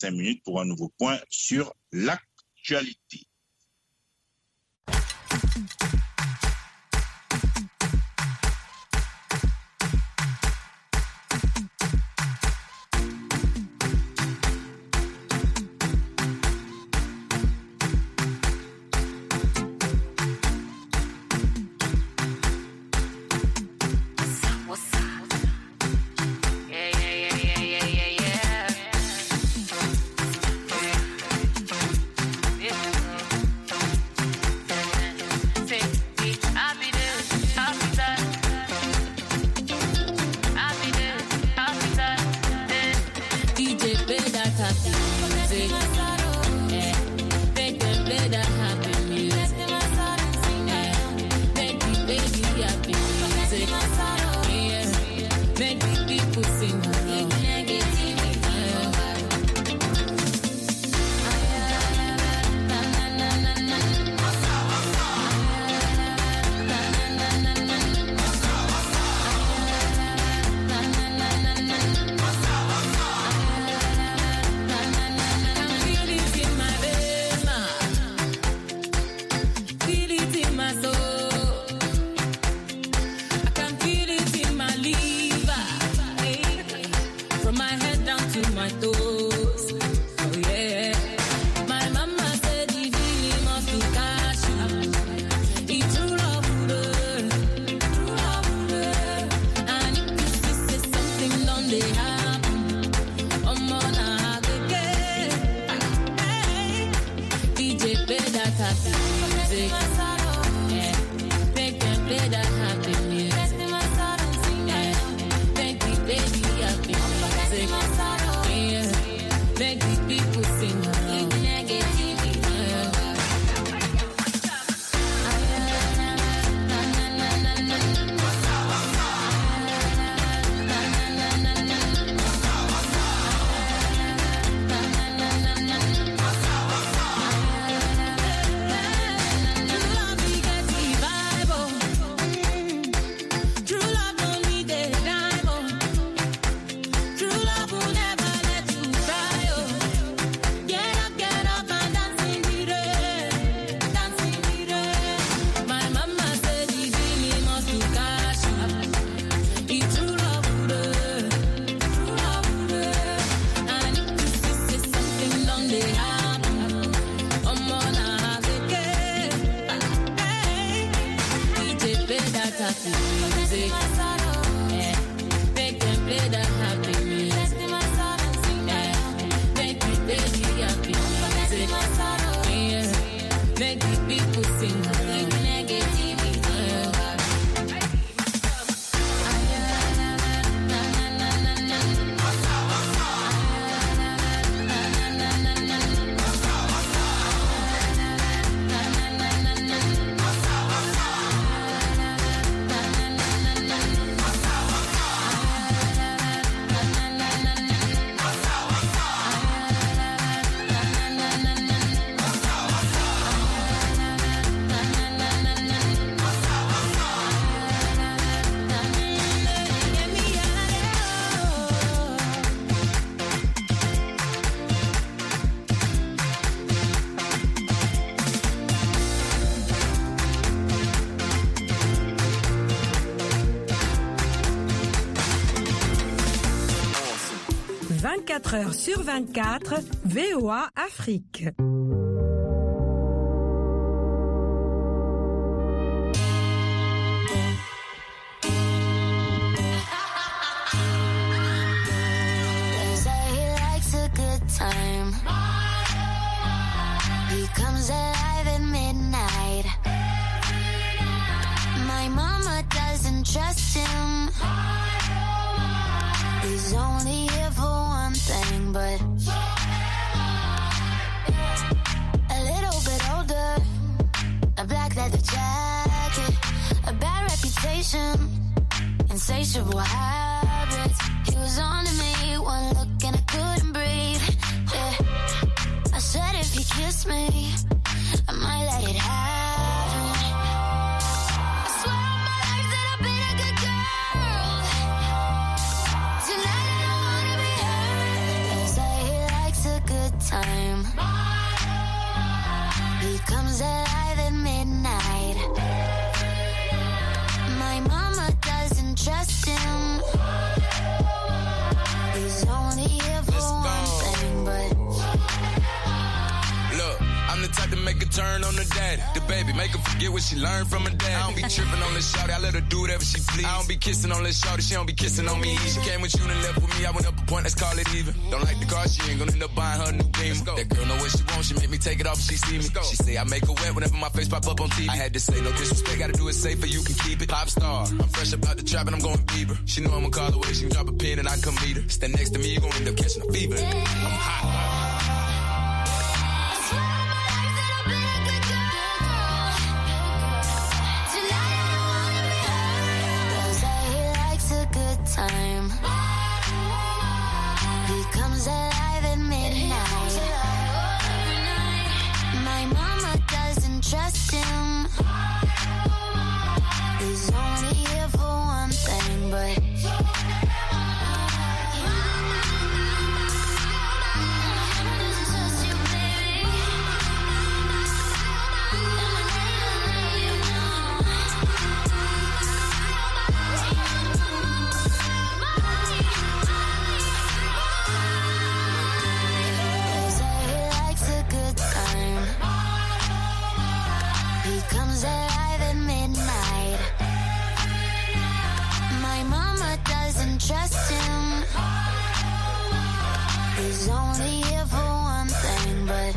5 minutes pour un nouveau point sur l'actualité. Heures sur 24, VOA Afrique. Insatiable habits. He was on to me, one look and I couldn't breathe. Yeah, I said if he kissed me, I might let it happen. I swear on my life that I've been a good girl. Tonight I don't wanna be hurt. They say he likes a good time. He comes alive at midnight. My mama doesn't trust him. He's only here for one thing, but look, I'm the type to make a turn on the daddy. The baby, make her forget what she learned from her dad. I don't be tripping on this shawty, I let her do whatever she please. I don't be kissing on this shawty, she don't be kissing on me. She came with you and left with me, I went up a point, let's call it even. Don't like the car, she ain't gonna end up buying her a new Beamer. That girl know what she wants, she make me take it off if she see me. She say I make her wet whenever my face pop up on TV. I had to say no disrespect, gotta do it safer, you can keep it. Pop star, I'm fresh about the trap and I'm going Bieber. She know I'ma call away, she can drop a pin and I come meet her. Stand next to me, you gon' end up catching a fever. I'm hot. Time. He comes alive at midnight. My mama doesn't trust him. He's only here for one thing, but comes alive at midnight. My mama doesn't trust him. He's only here for one thing, but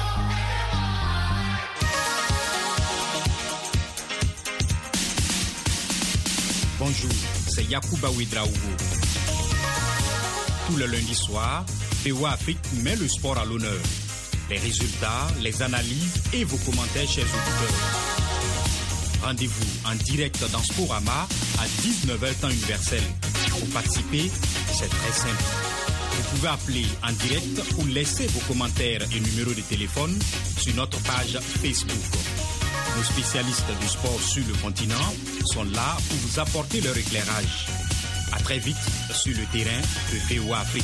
bonjour, c'est Yacouba Ouedraogo. Tout le lundi soir, VOA Afrique met le sport à l'honneur. Les résultats, les analyses et vos commentaires, chers auditeurs. Rendez-vous en direct dans Sporama à 19h temps universel. Pour participer, c'est très simple. Vous pouvez appeler en direct ou laisser vos commentaires et numéros de téléphone sur notre page Facebook. Nos spécialistes du sport sur le continent sont là pour vous apporter leur éclairage. À très vite sur le terrain de VOA Afrique.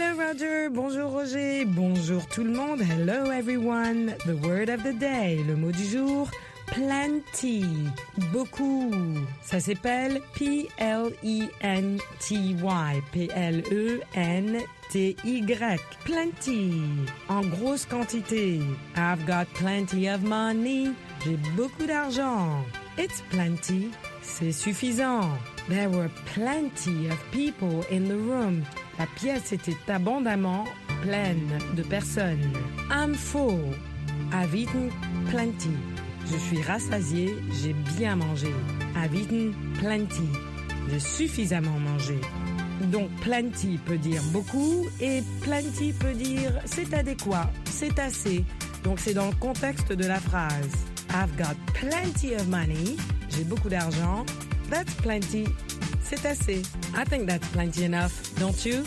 Hello Roger, bonjour Roger, bonjour tout le monde, hello everyone. The word of the day, le mot du jour, plenty, beaucoup. Ça s'appelle P-L-E-N-T-Y, P-L-E-N-T-Y, plenty, en grosse quantité. I've got plenty of money, j'ai beaucoup d'argent. It's plenty, c'est suffisant. There were plenty of people in the room. La pièce était abondamment pleine de personnes. I'm full. I've eaten plenty. Je suis rassasié, j'ai bien mangé. I've eaten plenty. J'ai suffisamment mangé. Donc plenty peut dire beaucoup et plenty peut dire c'est adéquat, c'est assez. Donc c'est dans le contexte de la phrase. I've got plenty of money. J'ai beaucoup d'argent. That's plenty. C'est assez. I think that's plenty enough, don't you?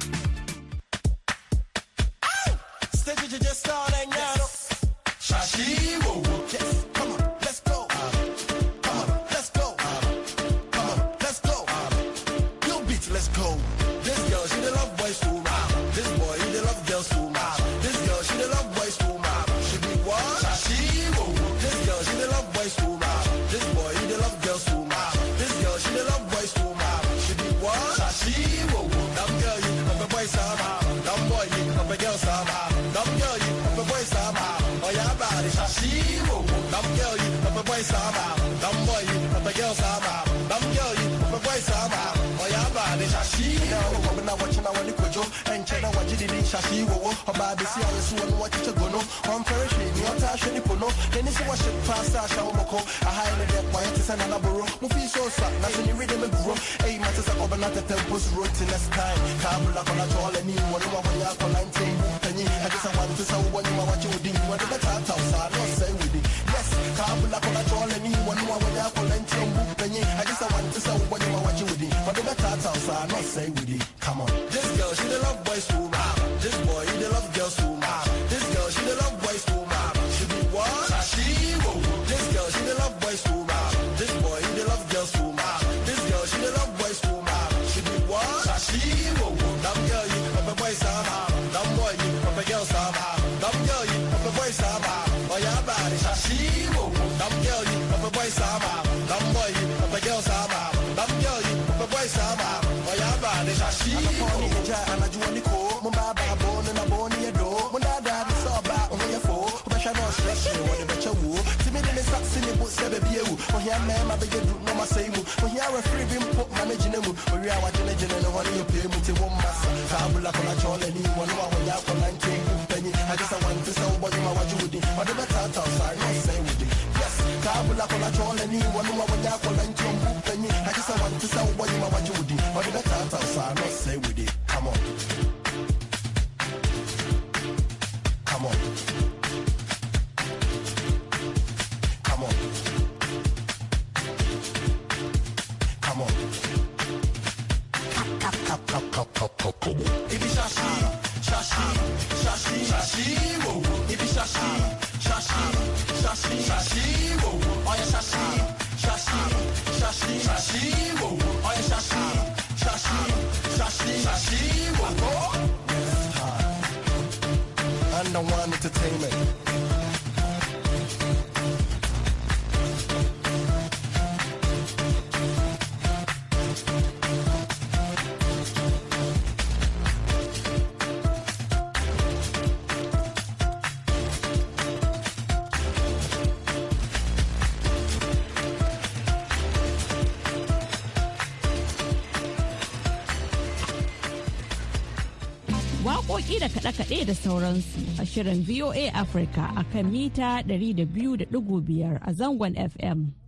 Come on. This girl, she the love boys too much. This boy, he the love girls too much. This girl, she the love boys too much. She be what? Sashimo. This girl, she the love boys too much. This boy, he the love girls too much. This girl, she the love boys too much. She be what? Sashimo. Dumb girl, you up a boy sama. Dumb boy, you up a girl sama. Dumb girl, you up a boy sama. Oh yeah, body Sashimo. Dumb girl, you up a boy sama. Dumb boy, you up a girl sama. Dumb girl, you up a boy sama. Oh yeah, body Sashimo. And I do want to call Mumba Bone and a bone in your door. When I died, it's all about on your four. But I know stress you want to bet your woo. To me, then it's not silly, but 7 years. When you're a man, I beg you do no my same. When you're a free being put managing them, when you are watching a general, what do you pay me to one master? Tabula on a troll and you want to know when you're for 19 penny. I just want to sell what you are watching with it. But the better outside, not say with it. Yes, Tabula on a troll and you want to know when you're for 19 penny. I just want to sell what you are watching with it. But the better outside, not say with it. Come on. Come on. Come on. Come on. Come on. If it's shashi, shashi, shashi, shashi, whoa. If it's shashi, shashi, shashi, shashi, whoa. Oh yeah, shashi, shashi, shashi, shashi, whoa. Oh yeah, shashi, shashi, shashi, shashi, whoa. And I want entertainment. Waƙoƙi da kaɗe-kaɗe da sauransu a shirin VOA Africa a kan mita 200.5 a zangon FM.